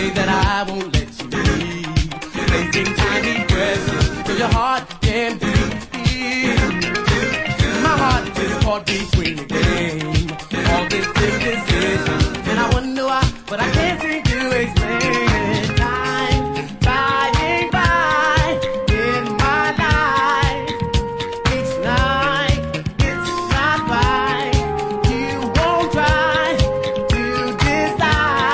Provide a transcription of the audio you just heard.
say that I won't let you leave. Placing tiny presents so your heart can beat. My heart is caught between the game. All this indecision, and I wonder why, but I can't seem to